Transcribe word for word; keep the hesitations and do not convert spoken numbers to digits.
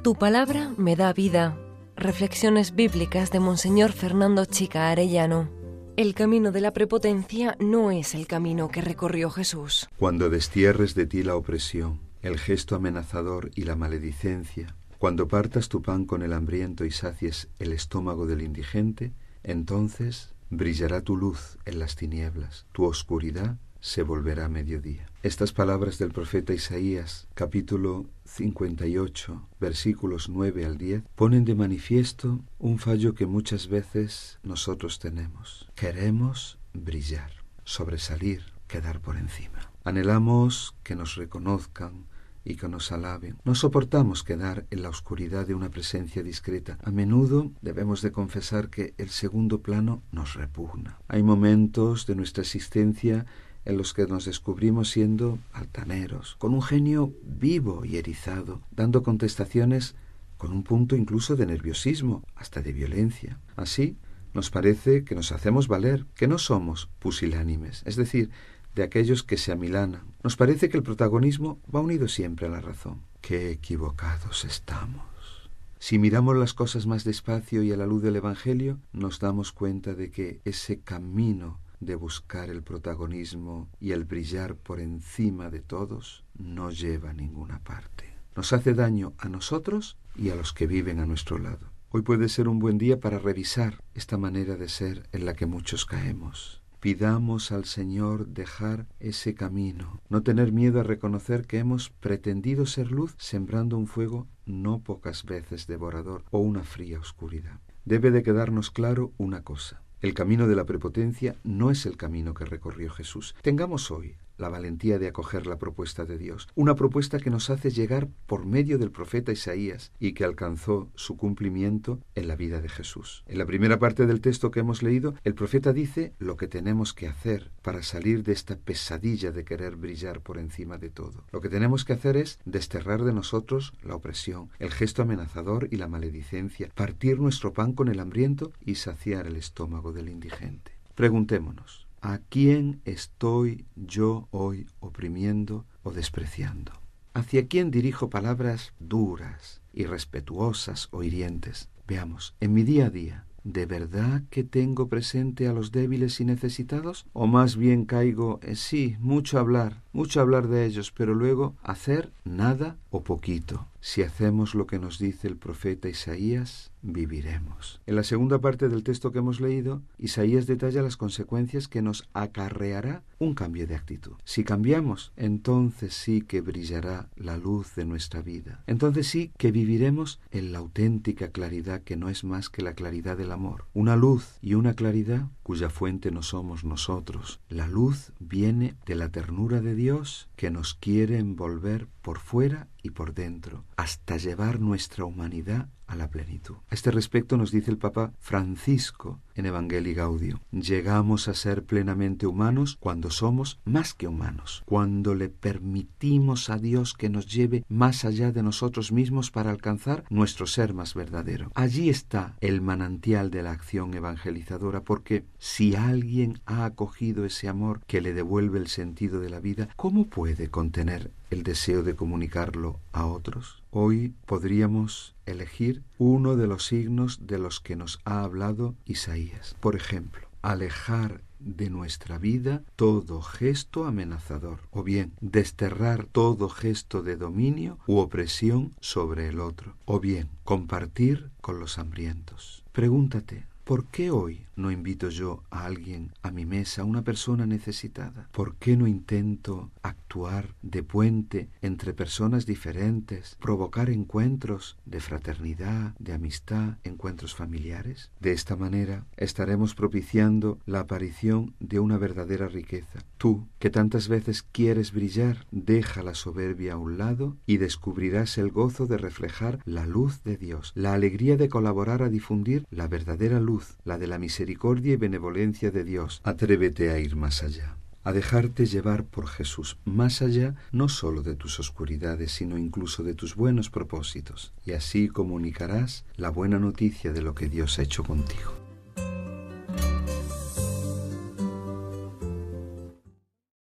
Tu palabra me da vida. Reflexiones bíblicas de Monseñor Fernando Chica Arellano. El camino de la prepotencia no es el camino que recorrió Jesús. Cuando destierres de ti la opresión, el gesto amenazador y la maledicencia, cuando partas tu pan con el hambriento y sacies el estómago del indigente, entonces brillará tu luz en las tinieblas, tu oscuridad se volverá mediodía. Estas palabras del profeta Isaías, capítulo cincuenta y ocho, versículos nueve al diez, ponen de manifiesto un fallo que muchas veces nosotros tenemos. Queremos brillar, sobresalir, quedar por encima. Anhelamos que nos reconozcan y que nos alaben. No soportamos quedar en la oscuridad de una presencia discreta. A menudo debemos de confesar que el segundo plano nos repugna. Hay momentos de nuestra existencia en los que nos descubrimos siendo altaneros, con un genio vivo y erizado, dando contestaciones con un punto incluso de nerviosismo, hasta de violencia. Así, nos parece que nos hacemos valer, que no somos pusilánimes, es decir, de aquellos que se amilanan. Nos parece que el protagonismo va unido siempre a la razón. ¡Qué equivocados estamos! Si miramos las cosas más despacio y a la luz del Evangelio, nos damos cuenta de que ese camino de buscar el protagonismo y el brillar por encima de todos no lleva a ninguna parte. Nos hace daño a nosotros y a los que viven a nuestro lado. Hoy puede ser un buen día para revisar esta manera de ser en la que muchos caemos. Pidamos al Señor dejar ese camino, no tener miedo a reconocer que hemos pretendido ser luz sembrando un fuego no pocas veces devorador o una fría oscuridad. Debe de quedarnos claro una cosa. El camino de la prepotencia no es el camino que recorrió Jesús. Tengamos hoy la valentía de acoger la propuesta de Dios, una propuesta que nos hace llegar por medio del profeta Isaías y que alcanzó su cumplimiento en la vida de Jesús. En la primera parte del texto que hemos leído, el profeta dice lo que tenemos que hacer para salir de esta pesadilla de querer brillar por encima de todo. Lo que tenemos que hacer es desterrar de nosotros la opresión, el gesto amenazador y la maledicencia, partir nuestro pan con el hambriento y saciar el estómago del indigente. Preguntémonos, ¿a quién estoy yo hoy oprimiendo o despreciando? ¿Hacia quién dirijo palabras duras, irrespetuosas o hirientes? Veamos, en mi día a día, ¿de verdad que tengo presente a los débiles y necesitados? ¿O más bien caigo en sí, mucho hablar, mucho hablar de ellos, pero luego hacer nada o poquito? Si hacemos lo que nos dice el profeta Isaías, viviremos. En la segunda parte del texto que hemos leído, Isaías detalla las consecuencias que nos acarreará un cambio de actitud. Si cambiamos, entonces sí que brillará la luz de nuestra vida. Entonces sí que viviremos en la auténtica claridad que no es más que la claridad del amor. Una luz y una claridad cuya fuente no somos nosotros. La luz viene de la ternura de Dios que nos quiere envolver por fuera y por dentro, hasta llevar nuestra humanidad a la plenitud. A este respecto nos dice el Papa Francisco en Evangelii Gaudium: llegamos a ser plenamente humanos cuando somos más que humanos, cuando le permitimos a Dios que nos lleve más allá de nosotros mismos para alcanzar nuestro ser más verdadero. Allí está el manantial de la acción evangelizadora, porque si alguien ha acogido ese amor que le devuelve el sentido de la vida, ¿cómo puede contener el deseo de comunicarlo a otros? Hoy podríamos elegir uno de los signos de los que nos ha hablado Isaías. Por ejemplo, alejar de nuestra vida todo gesto amenazador, o bien desterrar todo gesto de dominio u opresión sobre el otro, o bien compartir con los hambrientos. Pregúntate, ¿por qué hoy no invito yo a alguien a mi mesa, a una persona necesitada? ¿Por qué no intento actuar de puente entre personas diferentes, provocar encuentros de fraternidad, de amistad, encuentros familiares? De esta manera estaremos propiciando la aparición de una verdadera riqueza. Tú, que tantas veces quieres brillar, deja la soberbia a un lado y descubrirás el gozo de reflejar la luz de Dios, la alegría de colaborar a difundir la verdadera luz, la de la misericordia y benevolencia de Dios. Atrévete a ir más allá, a dejarte llevar por Jesús, más allá no solo de tus oscuridades, sino incluso de tus buenos propósitos, y así comunicarás la buena noticia de lo que Dios ha hecho contigo.